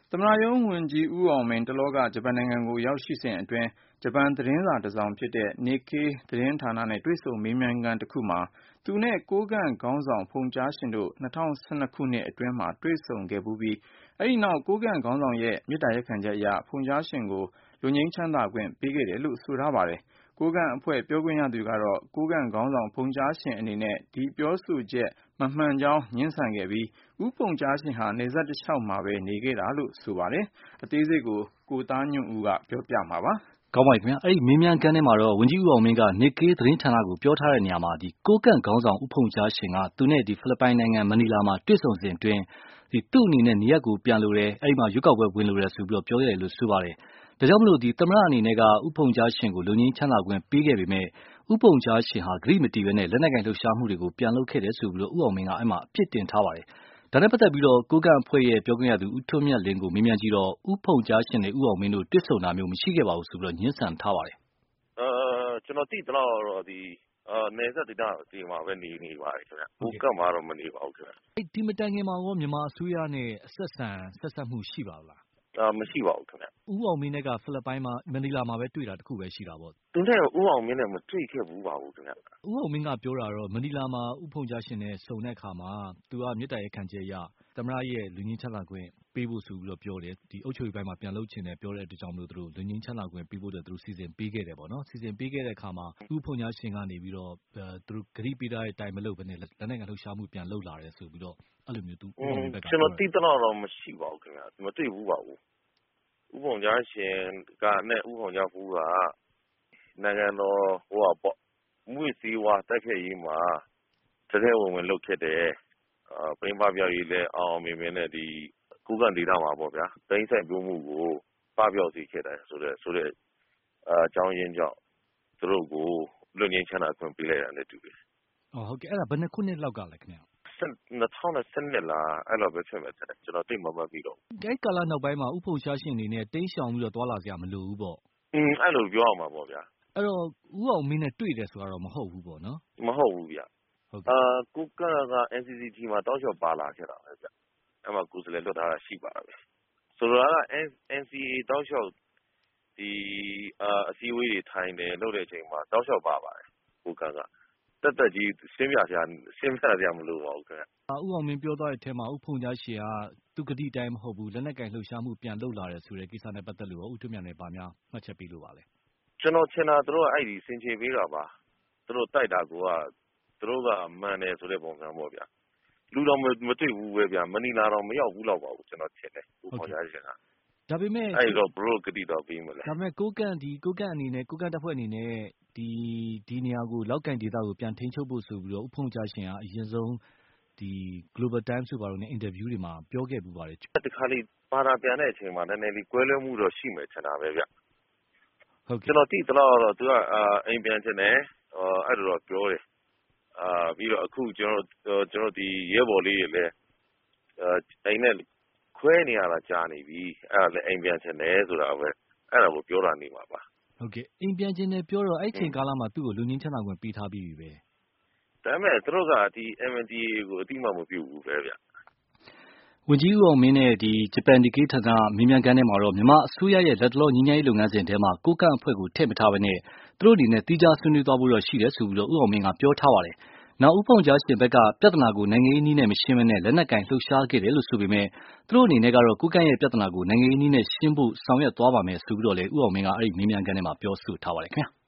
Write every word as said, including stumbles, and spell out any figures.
သမ္မတရုံးဝန်ကြီးဦးအောင်မင်းတလောကဂျပန်နိုင်ငံကိုရောက်ရှိစဉ်အတွင်းဂျပန်သတင်းစာတစ်စောင်ဖြစ်တဲ့ Nikkei သတင်းဌာနနဲ့တွေ့ဆုံမေးမြန်းခန်းတစ်ခုမှာသူနဲ့ကိုးကန့်ခေါင်းဆောင်ဖုန်ကြားရှင်တို့၂၀၁၂ခုနှစ်အတွင်းမှာတွေ့ဆုံခဲ့ဖူးပြီးအဲဒီနောက်ကိုးကန့်ခေါင်းဆောင်ရဲ့မေတ္တာရပ်ခံချက်အရဖုန်ကြားရှင်ကိုလွတ်ငြိမ်းချမ်းသာခွင့်ပေးခဲ့တယ်လို့ဆိုထားပါတယ်။ကိုးကန့်အဖွဲ့ပြောခွင့်ရသူကတော့ကိုးကန့်ခေါင်းဆောင်ဖုန်ကြားရှင်အနေနဲ့ဒီပြောဆိုချက်မမှန်ကြောင်းငြင်းဆန်ခဲ့ပြီးဦးဖုန်ကြားရှင်ဟာနယ်စပ်တလျှောက်မှာပဲနေခဲ့တာလို့ဆိုပါတယ်။အသေးစိတ်ကိုကိုသားညွန့်ဦးကပြောပြမှာပါ။ကောင်းပါပြီခင်ဗျာအဲ့ဒီမေးမြန်းခန်းထဲမှာတော့ဝန်ကြီးဦးအောင်မင်းက Nikkei သတင်းဌာနကိုပြောထားတဲ့နေရာမှာဒီကိုးကန့်ခေါင်းဆောင်ဦးဖုန်ကြားရှင်ကသူနဲ့ဒီဖိလစ်ပိုင်နိုင်ငံမနီလာမှာတွေ့ဆုံစဉ်အတွင်းဒီသူ့အနေနဲ့နေရက်ကိုပြန်လို့တယ်အဲ့ဒီမှာရွက်ကောက်ပွဲဝင်လို့တယ်ဆိုပြီးတော့ပြောရတယ်လို့ဆိုပါတယ်။ဒါကြောင့်မလို့ဒီသမ္မတအနေနဲ့ကဦးဖုန်ကြားရှင်ကိုလုံငင်းချမ်းသာခွင့်ပေးခဲ့ပေမဲ့ဦးဖုန်ကြားရှင်ဟာဂရိမတီပဲနဲ့လက်နက်ကင်လှုပ်ရှားမှုတွေကိုပြန်လုပ်ခဲ့တယ်ဆိုပြီးတော့ဦးအောင်မင်းကအဲ့မှာအပြစ်တင်ထားပါတယ်။ဒါနဲ့ပတ်သက်ပြီးတော့ကိုးကန့်အဖွဲ့ရဲ့ပြောခွင့်ရသူဦးထွန်းမြတ်လင်းကိုမေးမြန်းကြည့်တော့ဦးဖုန်ကြားရှင်နဲ့ဦးအောင်မင်းတို့တွေ့ဆုံတာမျိုးမရှိခဲ့ပါဘူးဆိုပြီးတော့ညှင်းဆန်ထားပါတယ်။အဲကျွန်တော်သိသလောက်တော့ဒီအာနေဆက်ဒေသဒီမှာပဲနေနေပါတယ်ခင်ဗျ။ကိုကတ်မှာတော့မနေပါဘူးခင်ဗျ။အဲဒီမတိုင်ခင်မှာရောမြန်မာအစိုးရနဲ့ဆက်ဆံဆက်ဆက်မှုရှိပါလား။အာမရှိပါဘူးခင်ဗျ။ဦးအောင်မင်းနဲ့ကဖိလစ်ပိုင်မှာမနီလာမှာပဲတွေ့တာတခုပဲရှိတာပေါ့။သူနဲ့ဦးအောင်မင်းနဲ့မတွေ့ခဲ့ဘူးပါဘူးခင်ဗျ။ဦးအောင်မင်းကပြောတာတော့မနီလာမှာဦးဖုန်ကြားရှင်နဲ့ဆုံတဲ့အခါမှာသူကမြေတိုင်ခံချက်ရသမ္မတရဲ့လူငင်းချမ်းသာခွင့်ပေးဖို့ဆိုပြီးတော့ပြောတယ်ဒီအုပ်ချုပ်ရေးပိုင်းမှာပြန်လုပ်ချင်တယ်ပြောတဲ့အတွက်ကြောင့်မလို့သူတို့လူငင်းချမ်းသာခွင့်ပေးဖို့တဲ့သူတို့စီစဉ်ပေးခဲ့တယ်ပေါ့နော်စီစဉ်ပေးခဲ့တဲ့အခါမှာဦးဖုန်ကြားရှင်ကနေပြီးတော့သူတို့ဂရိပေးတဲ့အတိုင်းမလုပ်ဘဲနဲ့လက်နိုင်ငံလှုပ်ရှားမှုပြန်လုပ်လာတယ်ဆိုပြီးတော့အဲ့လိုမျိုးသူဦးအောင်မင်းဘက်ကကျွန်တော်သိတော့တော့မရှိပါဘူးခင်ဗျမတွေ့ဘူးပါဘူးဦးဖုန်ကြားရှင်ကနဲ့ဦးဖုန်ကြားဘူးကနိုင်ငံတော်ဟိုပေါ့မွေးစည်းဝါတိုက်ခဲ့ရေးမှာတကယ်ဝင်ဝင်လုပ်ခဲ့တယ်အာပရင်းပပြောက်ရေးလဲအောင်အောင်မြင်မြင်နဲ့ဒီကိုးကန့်ဒေသမှာပေါ့ဗျာတိုင်းဆိုင်ပြုံးမှုကိုပပြောက်စေခဲ့တယ်ဆိုတဲ့ဆိုတဲ့အာအကြောင်းရင်းကြောင့်သူတို့ကိုလွတ်ငြိမ်းချမ်းသာခွင့်ပေးလိုက်တာနဲ့တူတယ်။အော်ဟုတ်ကဲ့အဲ့ဒါဘယ်နှစ်ခုနှစ်လောက်ကလဲခင်ဗျာ။၂၀၁၂လားအဲ့လိုပဲဖြစ်မယ်တဲ့ကျွန်တော်သိမှမမှတ်ပြီးတော့။အဲ့ကာလနောက်ပိုင်းမှာဥဖုန်ရှားရှင်အနေနဲ့တိမ်းရှောင်ပြီးတော့သွားလာစရာမလိုဘူးပေါ့။อืมအဲ့လိုပြောအောင်ပါပေါ့ဗျာ။အဲ့တော့ဦးအောင်မင်းနဲ့တွေ့တယ်ဆိုတာတော့မဟုတ်ဘူးပေါ့နော်။မဟုတ်ဘူးဗျ။ဟုတ်ကဲ့အာကိုကန့်က N C C T မှာတောက်လျှောက်ပါလာခဲ့တာပဲဗျ။အဲ့မှာကိုယ်စားလှယ်လွှတ်ထားတာရှိပါပဲ။ဆိုတော့က N C A တောက်လျှောက်ဒီအာအစည်းအဝေးတွေထိုင်တယ်လုပ်တဲ့အချိန်မှာတောက်လျှောက်ပါပါတယ်ကိုကန့်ကတက်တက်ကြီးရှင်းပြစရာရှင်းပြစရာမလိုပါဘူးခင်ဗျ။ဦးအောင်မင်းပြောသွားတဲ့အထဲမှာဦးဖုန်ကြားရှင်ကသူဂတိတိုင်းမဟုတ်ဘူးလက်နက်ကင်လှုပ်ရှားမှုပြန်လုပ်လာတယ်ဆိုတဲ့ကိစ္စနဲ့ပတ်သက်လို့ဦးထွန်းမြတ်နဲ့ဗာများမှတ်ချက်ပေးလို့ပါလဲ။ကျွန်တော်ထင်တာသူတို့ကအဲ့ဒီစင်ချေပေးတာပါ။သူတို့တိုက်တာကိုကသူတို့ကမှန်တယ်ဆိုတဲ့ပုံစံပေါ့ဗျာ။လူတော်မတွေ့ဘူးပဲဗျာမနီလာတော့မရောက်ဘူးတော့ပါဘူးကျွန်တော်ထင်တယ်ဦးဖုန်ကြားရှင်ကဒါပေမဲ့အဲ့တော့ဘရိုဂတိတော့ပြီးမလဲဒါပေမဲ့ကိုကန့်ဒီကိုကန့်အနေနဲ့ကိုကန့်တပ်ဖွဲ့အနေနဲ့ဒီဒီနေရာကိုလောက်ကင်ဒေသကိုပြန်ထိန်းချုပ်ဖို့ဆိုပြီးတော့ဥဖုန်ကြားရှင်ကအရင်ဆုံးဒီ Global Times ဆိုပါတော့ ਨੇ အင်တာဗျူးတွေမှာပြောခဲ့ပူပါတယ်တခါလေးပါတာပြန်တဲ့အချိန်မှာနည်းနည်းလေးကွဲလွဲမှုတော့ရှိမယ်ထင်တာပဲဗျဟုတ်ကဲ့ကျွန်တော်သိသလောက်တော့သူကအိမ်ပြန်ချင်တယ်အဲ့လိုတော့ပြောတယ်အာပြီးတော့အခုကျွန်တော်ကျွန်တော်ဒီရဲဘော်လေးတွေလည်းအိမ်နဲ့ခွဲနေရတာကြာနေပြီအဲ့ဒါလည်းအိမ်ပြန်ချင်တယ်ဆိုတာပဲအဲ့ဒါကိုပြောတာနေမှာပါဟုတ်ကဲ့အိမ်ပြန်ချင်တယ်ပြောတော့အဲ့ချိန်ကာလမှာသူ့ကိုလူငင်းချမ်းသာခွင့်ပေးထားပြီးပြီပဲဒါပေမဲ့သူတို့ကဒီ M N D A ကိုအတိမမပြုတ်ဘူးပဲဗျဝန်ကြီးဦးအောင်မင်းနဲ့ဒီဂျပန်ဒီကေးဌာနမြင်းမြန်ကန်ထဲမှာတော့မြန်မာအစိုးရရဲ့လက်တလောညီညာရေးလုပ်ငန်းစဉ်ထဲမှာကိုကန့်အဖွဲ့ကိုထည့်မထားဘဲနဲ့သူတို့အနေနဲ့တီးခြားဆွေးနွေးသွားဖို့တော့ရှိတယ်ဆိုပြီးတော့ဦးအောင်မင်းကပြောထားပါတယ်။နောက်ဦးဖုန်ကြားရှင်ဘက်ကပြဿနာကိုနိုင်ငံရေးနည်းနဲ့မရှင်းဘဲနဲ့လက်နက်ကင်လှုပ်ရှားခဲ့တယ်လို့ဆိုပေမဲ့သူတို့အနေနဲ့ကတော့ကိုကန့်ရဲ့ပြဿနာကိုနိုင်ငံရေးနည်းနဲ့ရှင်းဖို့ဆောင်ရွက်သွားပါမယ်ဆိုပြီးတော့လေဦးအောင်မင်းကအဲ့ဒီမြင်းမြန်ကန်ထဲမှာပြောဆိုထားပါတယ်ခင်ဗျာ။